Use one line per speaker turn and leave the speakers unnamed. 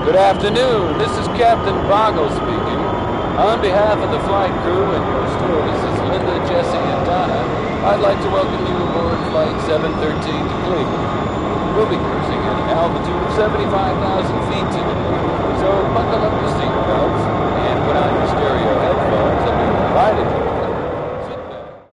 Good afternoon. This is Captain Boggle speaking. On behalf of the flight crew and your stewardesses, Linda, Jesse, and Donna, I'd like to welcome you aboard Flight 713 to Cleveland. We'll be cruising at an altitude of 75,000